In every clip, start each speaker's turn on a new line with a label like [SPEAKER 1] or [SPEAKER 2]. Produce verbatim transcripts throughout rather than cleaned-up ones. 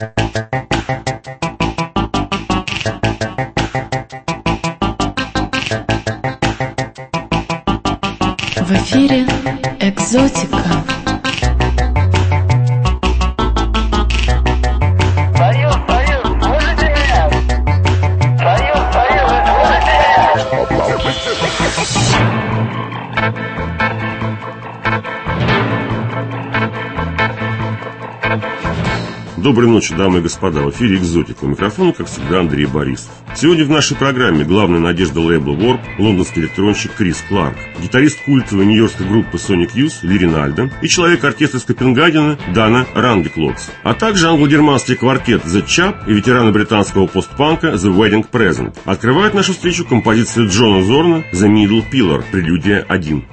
[SPEAKER 1] В эфире «Экзотика».
[SPEAKER 2] Союз, Союз, слышите меня? Союз, Союз, слышите меня?
[SPEAKER 3] Доброй ночи, дамы и господа. В эфире «Экзотика». У микрофона, как всегда, Андрей Борисов. Сегодня в нашей программе главная надежда лейбла Warp, лондонский электронщик Крис Кларк, гитарист культовой нью-йоркской группы Sonic Youth Ли Ринальдо и человек-оркестр из Копенгагена Дана Рангеклотс, а также англо-германский квартет The Chap и ветераны британского постпанка The Wedding Present. Открывает нашу встречу композиция Джона Зорна The Middle Pillar, прелюдия один.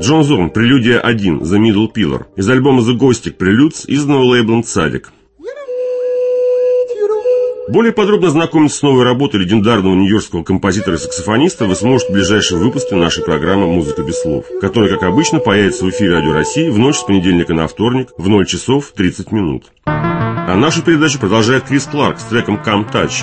[SPEAKER 3] Джон Зорн, прелюдия один, The Middle Pillar. Из альбома The Ghostic Preludes, изданного лейблом Цадик. Более подробно знакомиться с новой работой легендарного нью-йоркского композитора и саксофониста вы сможете в ближайшем выпуске нашей программы «Музыка без слов», которая, как обычно, появится в эфире Радио России в ночь с понедельника на вторник в ноль часов тридцать минут. А нашу передачу продолжает Крис Кларк с треком «Come Touch».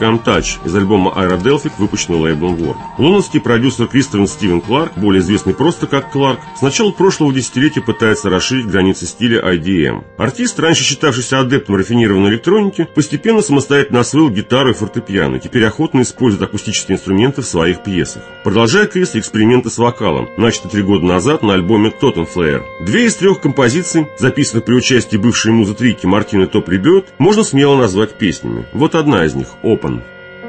[SPEAKER 3] Come Touch из альбома Aerodelphic, выпущенного лейблом Warp. Лондонский продюсер Кристофер Стивен Кларк, более известный просто как Кларк, с начала прошлого десятилетия пытается расширить границы стиля ай ди эм. Артист, раньше считавшийся адептом рафинированной электроники, постепенно самостоятельно освоил гитару и фортепиано, теперь охотно использует акустические инструменты в своих пьесах. Продолжает Крис эксперименты с вокалом, начатый три года назад на альбоме Totem Flare. Две из трех композиций, записанных при участии бывшей музы Трики Мартины Топли Бёрд, можно смело назвать песнями. Вот одна из них – Open.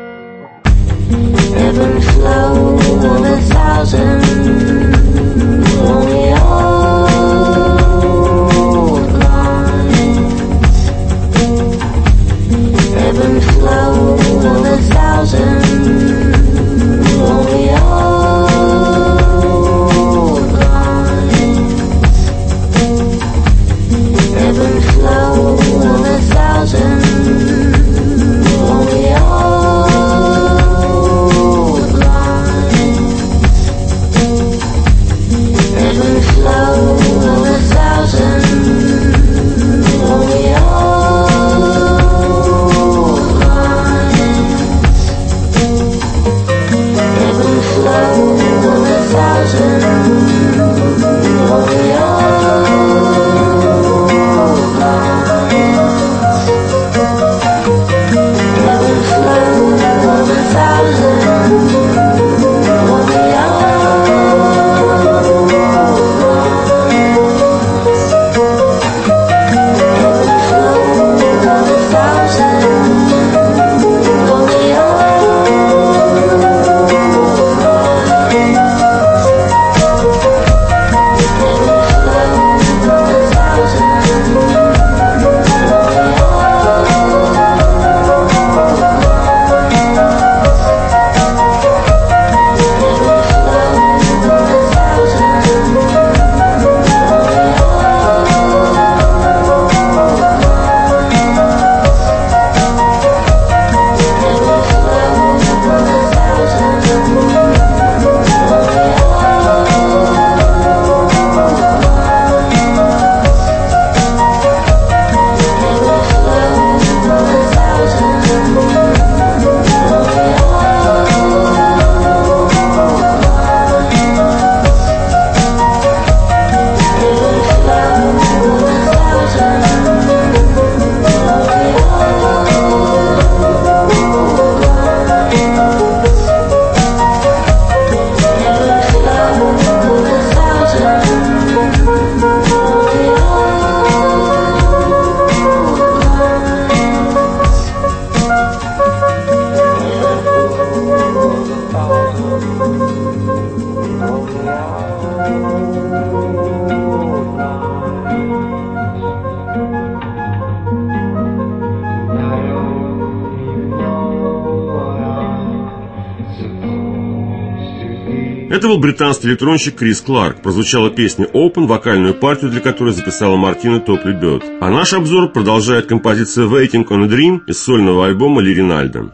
[SPEAKER 3] Это был британский электронщик Крис Кларк. Прозвучала песня Open, вокальную партию для которой записала Мартина Топли Бёрд. А наш обзор продолжает композиция Waiting on a Dream из сольного альбома Ли Ринальдо.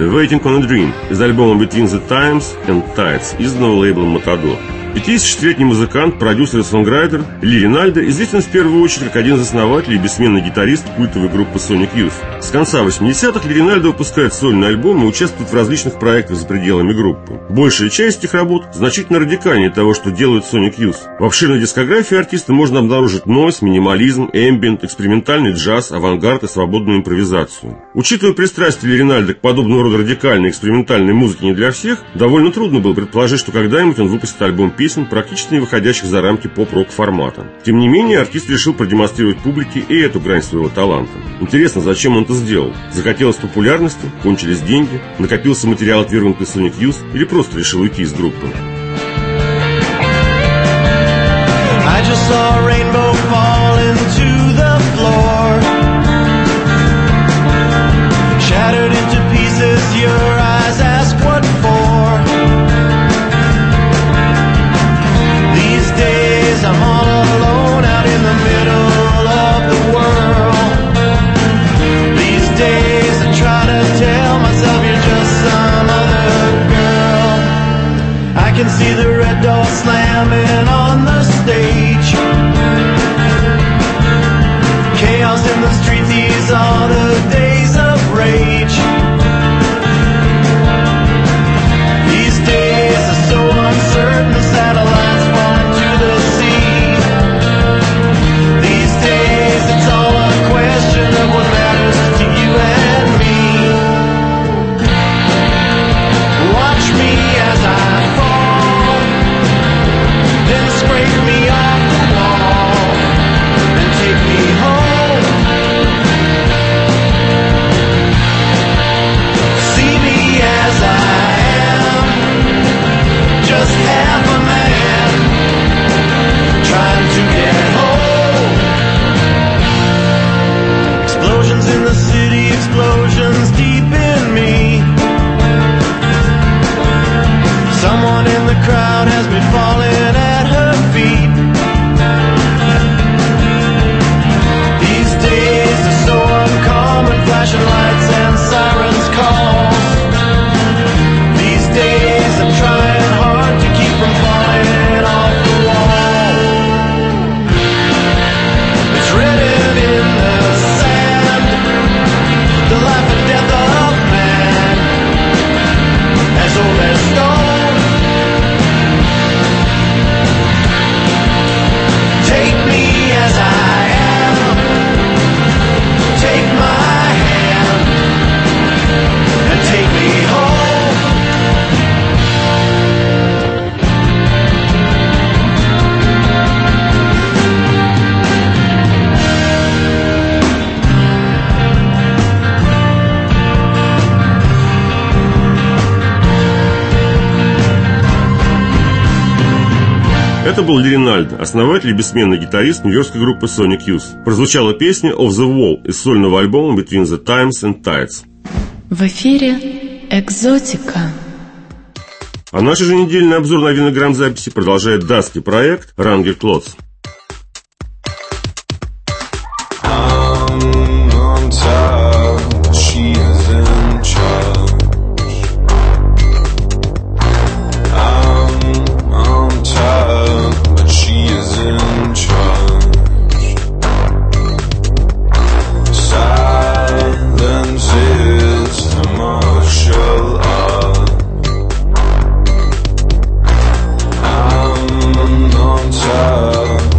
[SPEAKER 3] Ринальдо «Waiting on a Dream» из альбома «Between the Times and Tides», изданного лейблом «Matador». пятидесятишестилетний музыкант, продюсер и сонграйтер Ли Ринальдо известен в первую очередь как один из основателей и бессменный гитарист культовой группы Sonic Youth. С конца восьмидесятых Ли Ринальдо выпускает сольные альбомы и участвует в различных проектах за пределами группы. Большая часть их работ значительно радикальнее того, что делают Sonic Youth. В обширной дискографии артиста можно обнаружить нойз, минимализм, эмбиент, экспериментальный джаз, авангард и свободную импровизацию. Учитывая пристрастие Ли Ринальдо к подобного рода радикальной экспериментальной музыке не для всех, довольно трудно было предположить, что когда-нибудь он выпустит альбом песен, практически не выходящих за рамки поп-рок формата. Тем не менее, артист решил продемонстрировать публике и эту грань своего таланта. Интересно, зачем он это сделал? Захотелось популярности, кончились деньги, накопился материал, отвергнутый Sonic Youth, или просто решил уйти из группы?
[SPEAKER 4] I just saw a rainbow fall into the floor, shattered into pieces. Your eyes ask what for. These days I'm all alone out in the middle of the world. These days I try to tell myself you're just some other girl. I can see the red door slamming on the stage. Chaos in the streets, these are the days of rage. These days are so uncertain, the satellites fall into the sea. These days it's all a question of what matters to you and me. Watch me as I fall, then scrape me off the wall, and take me home. See me as I am, just half a man, trying to get home. Explosions in the city, explosions deep in me. Someone in the crowd has me falling at her feet. These days are so uncommon, flashing lights and sirens call. These days I'm trying hard to keep from falling off the wall. It's written in the sand, the life and death of man, as old as stone. Take me as I am, take my hand, and take me home.
[SPEAKER 3] Это был Ли Ринальдо, основатель и бессменный гитарист нью-йоркской группы Sonic Youth. Прозвучала песня «Off the Wall» из сольного альбома «Between the Times and Tides».
[SPEAKER 1] В эфире «Экзотика».
[SPEAKER 3] А наш еженедельный обзор новинок грамзаписи продолжает датский проект Ranger Klotz.
[SPEAKER 5] I'm on top.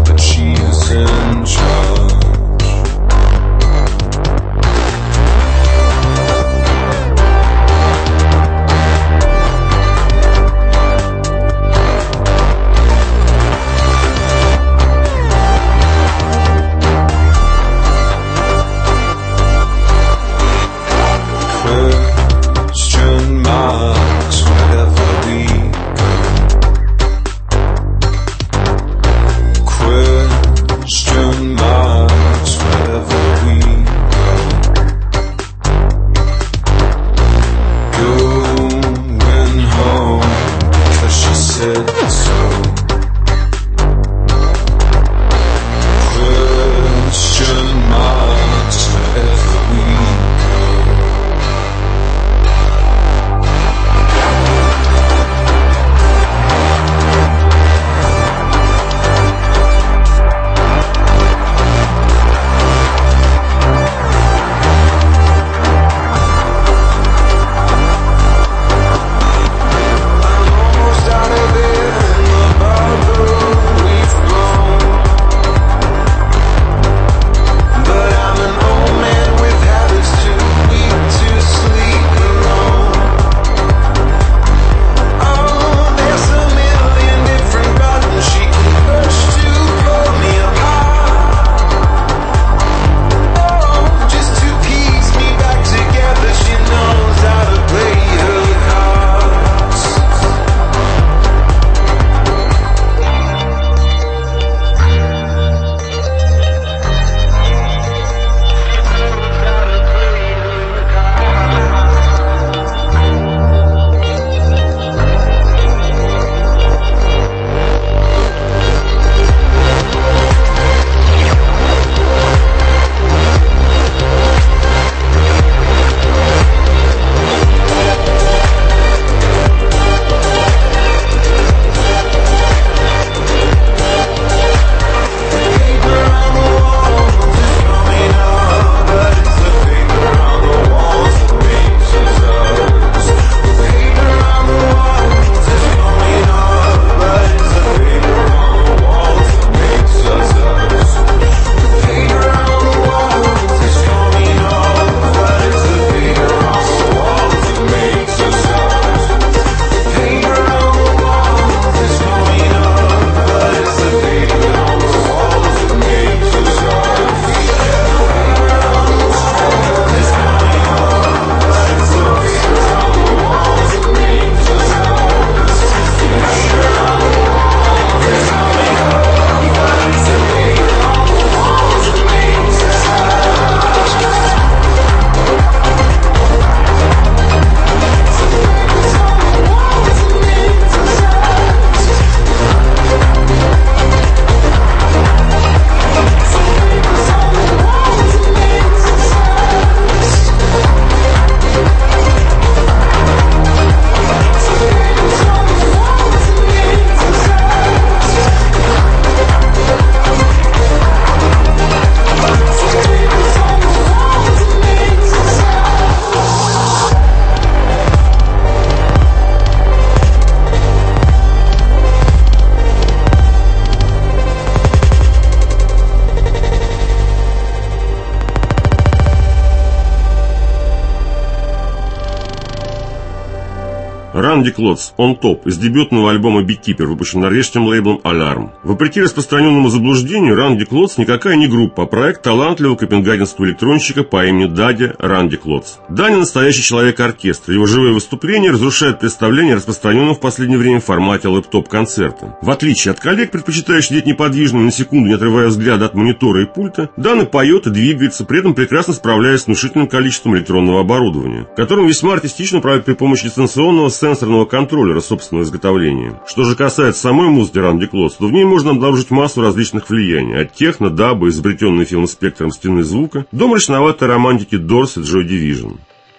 [SPEAKER 3] Ранди Клотц «On Top» из дебютного альбома Beekeeper, выпущен норвежским лейблом Alarm. Вопреки распространенному заблуждению, Ранди Клотц никакая не группа, а проект талантливого копенгагенского электронщика по имени Дади Ранди Клотц. Даня настоящий человек-оркестр. Его живые выступления разрушают представление о распространенном в последнее время формате лэптоп-концерта. В отличие от коллег, предпочитающих сидеть неподвижно, ни на секунду не отрывая взгляда от монитора и пульта, Дана поет и двигается, при этом прекрасно справляясь с внушительным количеством электронного оборудования, которым весьма артистично управляет при помощи дистанционного сенсорного контроллера собственного изготовления. Что же касается самой музыки Ранди Клотц, то в ней можно обнаружить массу различных влияний, от техно, даба, изобретенной филм-спектром стены звука, до мрачноватой романтики Doors и Joy Division.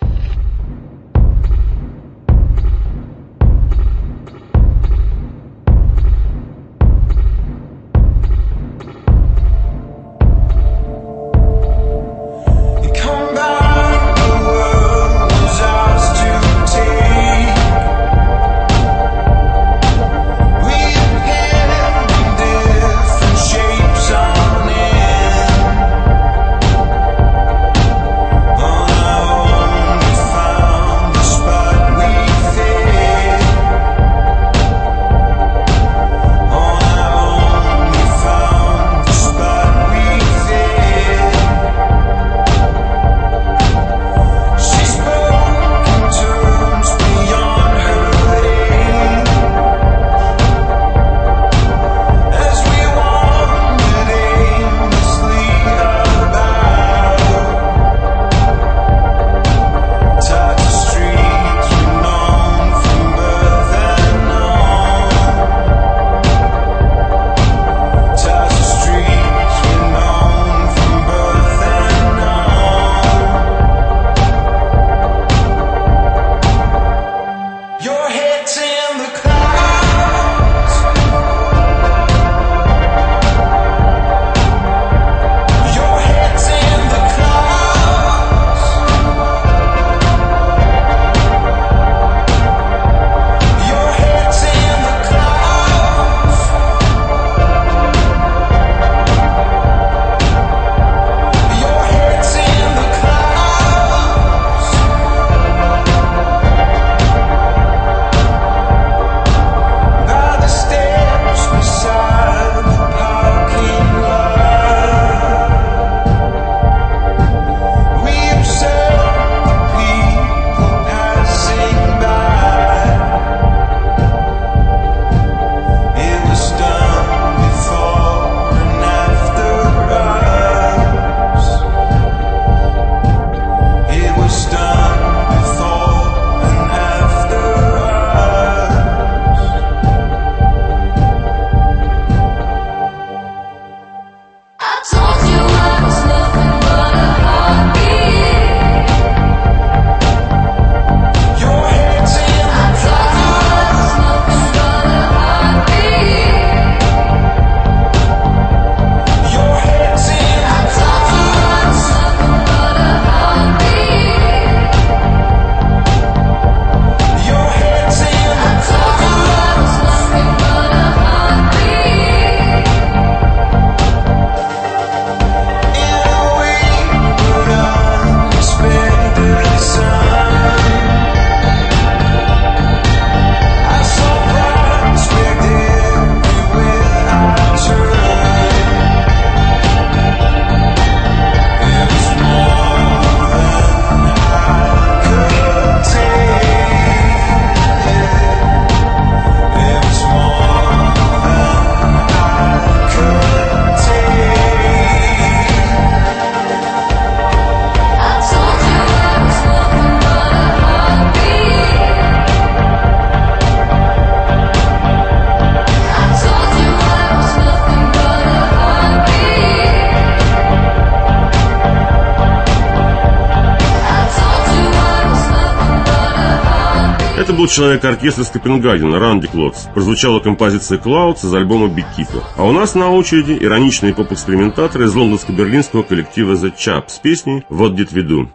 [SPEAKER 3] Это был человек-оркестр из Копенгагена, Ранди Клотц. Прозвучала композиция «Clouds» из альбома Beekeeper. А у нас на очереди ироничные поп-экспериментаторы из лондонско-берлинского коллектива The Chaps с песней «What Did We Do?».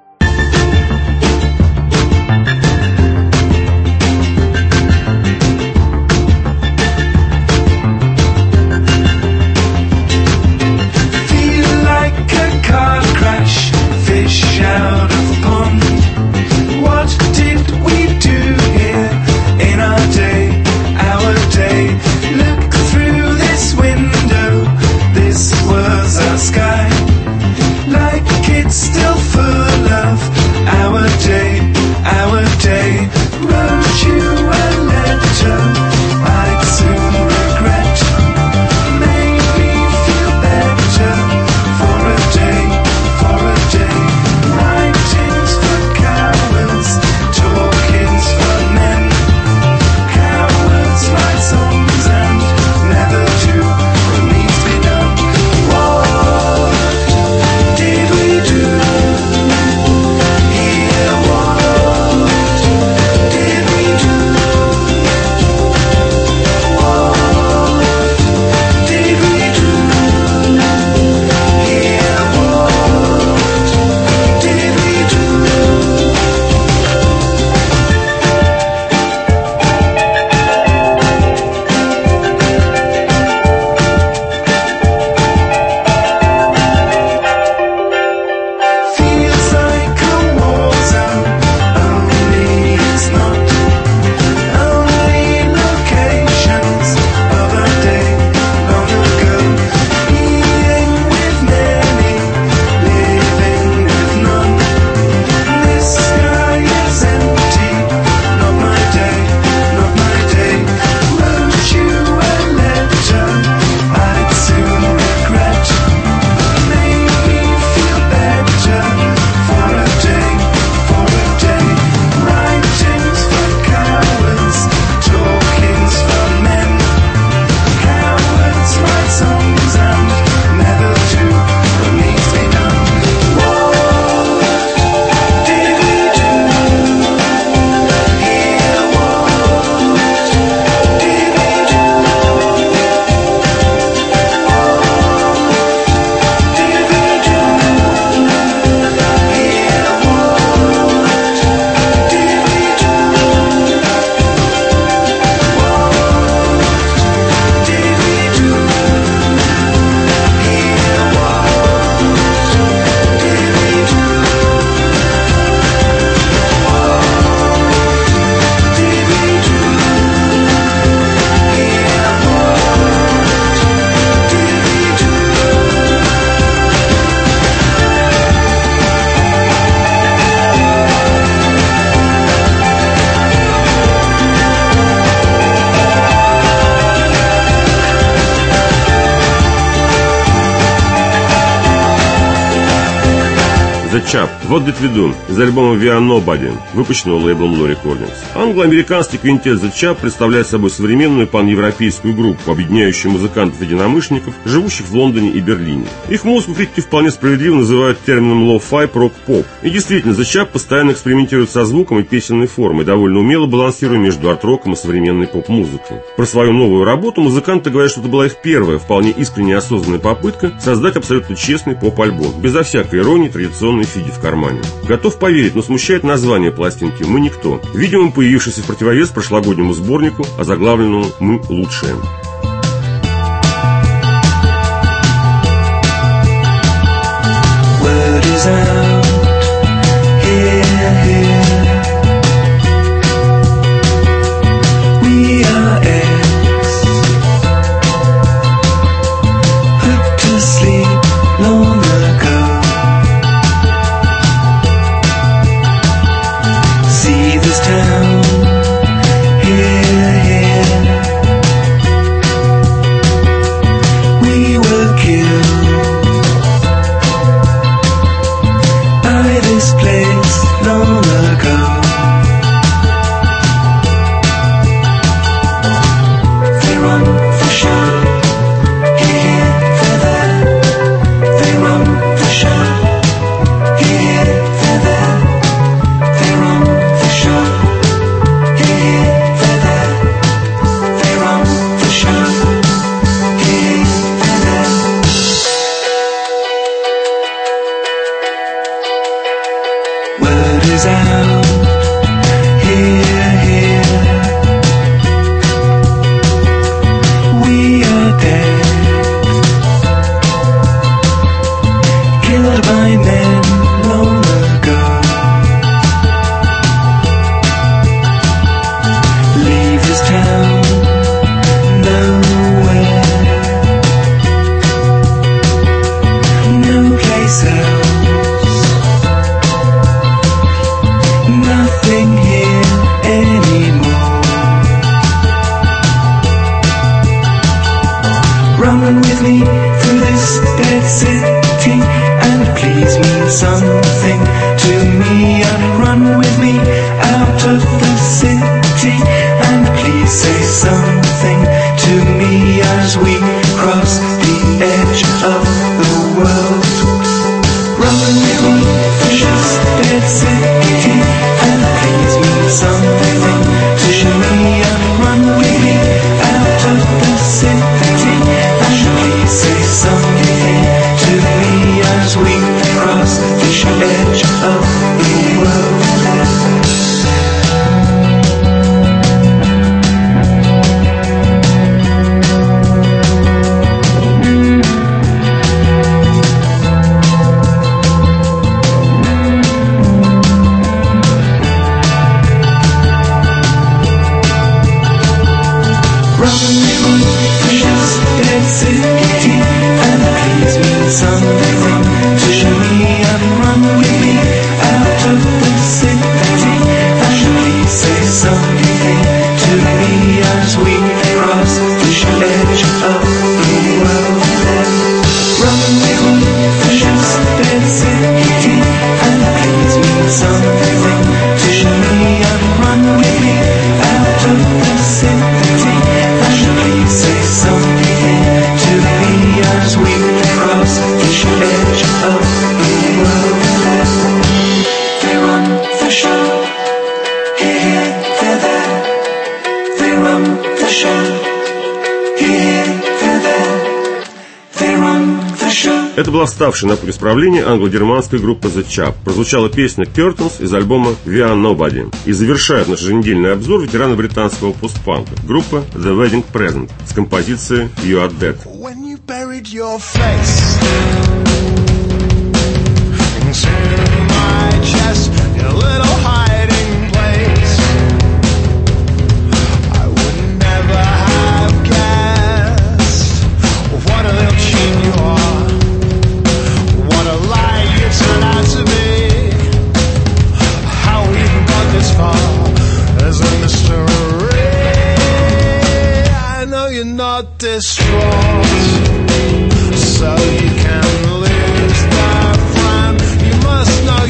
[SPEAKER 5] Out of a pond. What did we do here in
[SPEAKER 3] Chap, What Did We Do, из альбома We Are Nobody, выпущенного лейблом Low Recordings. Англо-американский квинтет The Chap представляет собой современную паневропейскую группу, объединяющую музыкантов-единомышленников, живущих в Лондоне и Берлине. Их музыку критики вполне справедливо называют термином lo-fi прог-поп. И действительно, The Chap постоянно экспериментирует со звуком и песенной формой, довольно умело балансируя между арт-роком и современной поп-музыкой. Про свою новую работу музыканты говорят, что это была их первая, вполне искренняя и осознанная попытка создать абсолютно честный поп-альбом, безо всякой иронии, традиционной фиги в кармане. Готов поверить, но смущает название пластинки «Мы никто», видимо, появившийся в противовес прошлогоднему сборнику, озаглавленному «Мы лучшие». Это была вставшая на путь исправления англо-германская группа The Chap. Прозвучала песня Curtains из альбома We Are Nobody. И завершает наш еженедельный обзор ветераны британского постпанка. Группа The Wedding Present с композицией You Are Dead.
[SPEAKER 4] When you buried your face into my chest, your little hiding place, I would never have guessed what a little cheat you are, what a lie you turned out to be, how we even got this far as a mystery. I know you're not distraught, so you can lose that friend. You must know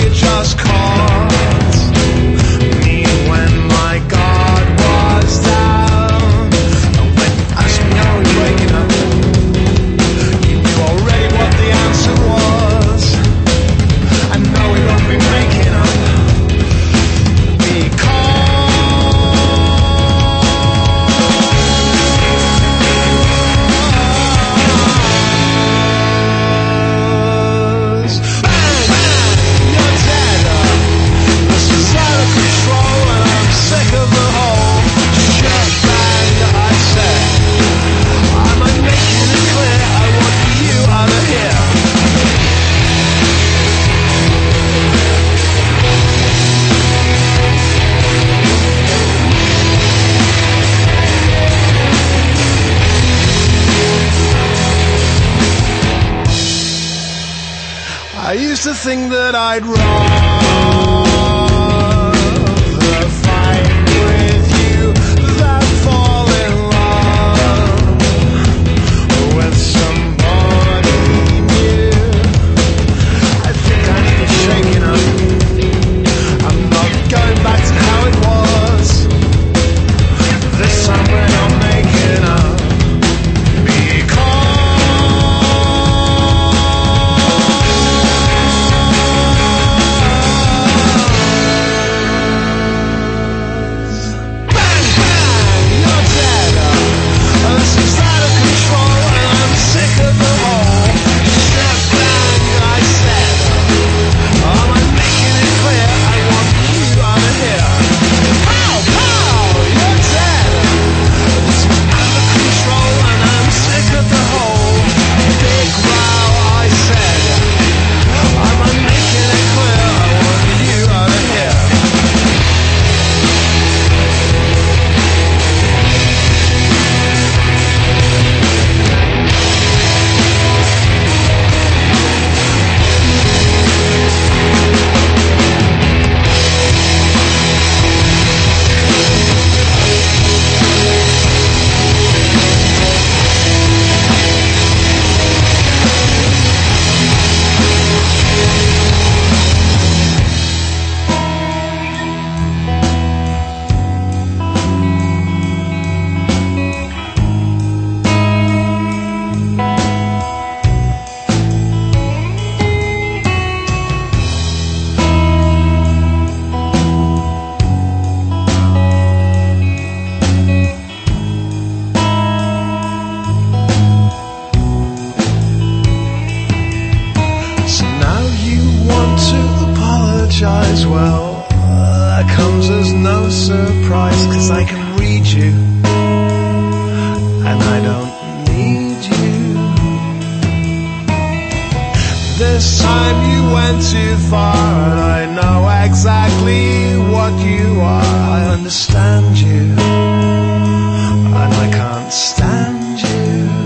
[SPEAKER 4] I used to think that I'd rather fight with you than fall in love with somebody new. I think I need a shaking up. I'm not going back to how it was. This time we're not making up. Well, that comes as no surprise, 'cause I can read you and I don't need you. This time you went too far and I know exactly what you are. I understand you and I can't stand you.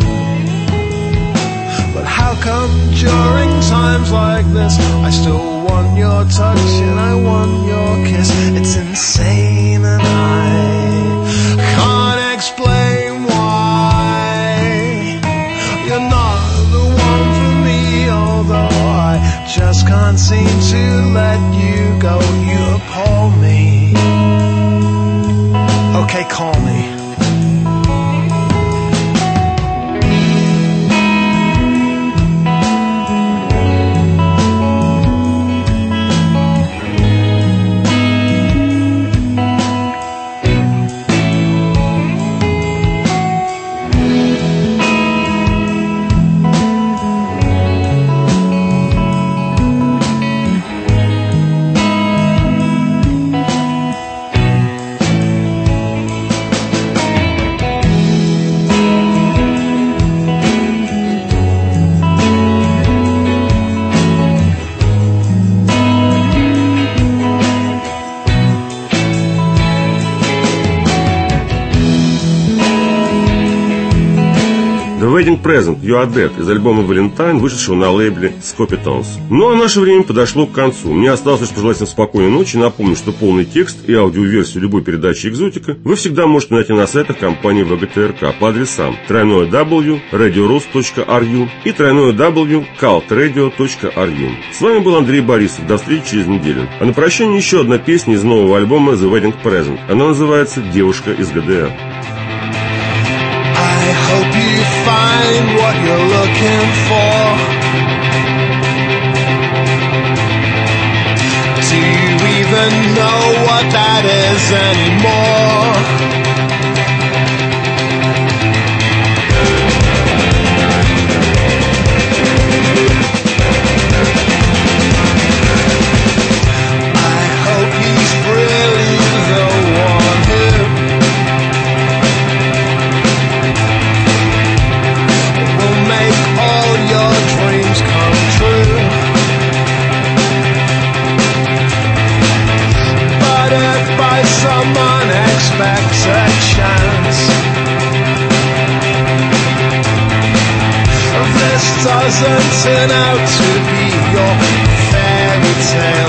[SPEAKER 4] But how come during times like this I still want your touch and I want your kiss? It's insane and I can't explain why. You're not the one for me, although I just can't seem to let you go. You appall me. Okay, call me.
[SPEAKER 3] Wedding Present You Are Dead из альбома Valentine, вышедшего на лейбле Scopitons. Ну а наше время подошло к концу. Мне осталось лишь пожелать вам спокойной ночи. Напомню, что полный текст и аудиоверсию любой передачи «Экзотика» вы всегда можете найти на сайтах компании вэ гэ тэ эр ка по адресам дабл-ю дабл-ю дабл-ю точка радио рус точка ар ю и дабл-ю дабл-ю дабл-ю точка калт радио точка ар ю. С вами был Андрей Борисов. До встречи через неделю. А на прощание еще одна песня из нового альбома The Wedding Present. Она называется «Девушка из гэ дэ эр».
[SPEAKER 4] Find what you're looking for. Do you even know what that is anymore? I hope he's really the one who your dreams come true. But if by some unexpected doesn't turn out to be your fairy tale.